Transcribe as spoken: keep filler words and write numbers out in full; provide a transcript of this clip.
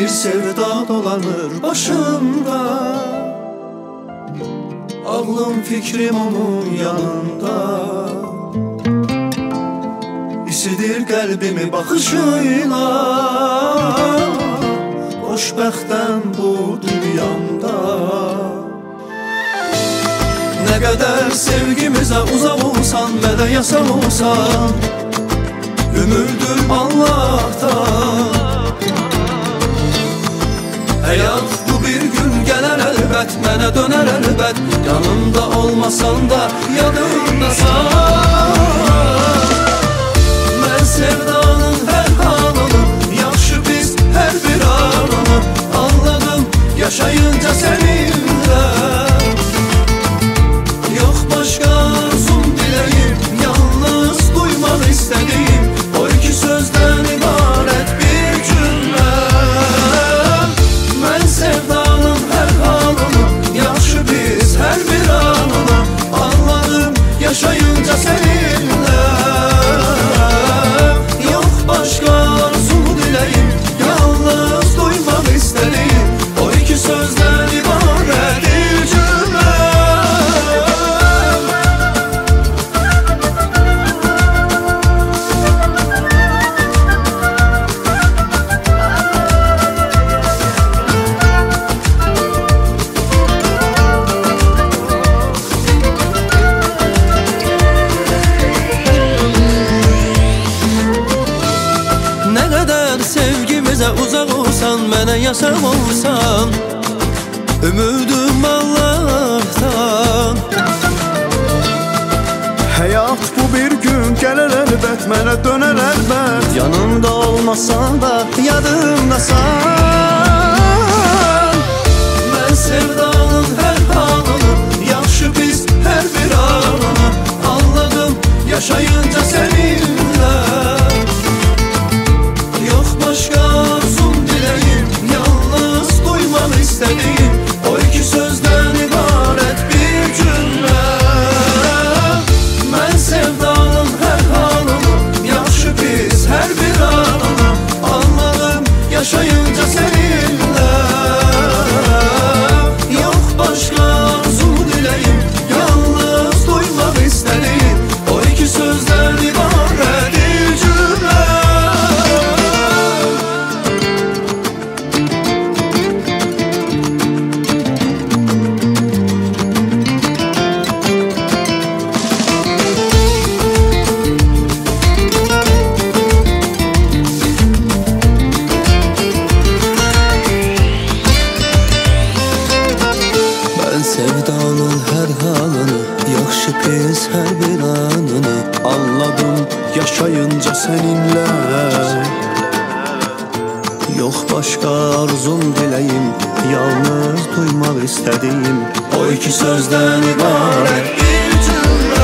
bir sevda dolanır başımda. Ağlım fikrim onun yanında. İsidir kalbimi bakışıyla. Xoşbəxtəm bu dünyamda. Ne kadar sevgimize uzak olsan, mənə yasak olsan, ümidim Allah'tan. Hayat bu bir gün gələr əlbət, mənə dönər əlbət. Yanımda olmasan da yadımdasan. Mən sevdanın hər halını, yaxşı pis hər bir anını anladım yaşayınca seninle. Yok başka arzum dileğim, yalnız duymak istediğim o iki sözden ibaret bir cümle. Ben sevdanın her halını, yaxşı pis her bir anını anladım yaşayınca seninle. Yok başka arzum dileğim, yalnız duymak istediğim o iki sözden ibaret bir cümle. Ne kadar sevgimize uzak olsan, mənə yasak olsan, ümidim Allah'tan. Hayat bu bir gün gələr əlbət, mənə dönər əlbət. Yanımda olmasan da yadımdasan. Ben sevdanın her halını, yaxşı pis her bir anını anladım yaşayınca seninle. Yok başka arzum dileğim, yalnız duymak istediğim o iki sözden ibaret bir cümle. Ben sevdanın her halını, yaxşı pis her bir anını anladım yaşayınca seninle. Yok başka arzum dileğim, yalnız duymak istediğim o iki sözden ibaret bir cümle. Sevdanın her halını, yaxşı pis her bir anını Anladım yaşayınca seninle. Yok başka arzum dileğim, yalnız duymak istediğim o iki sözden ibaret bir cümle.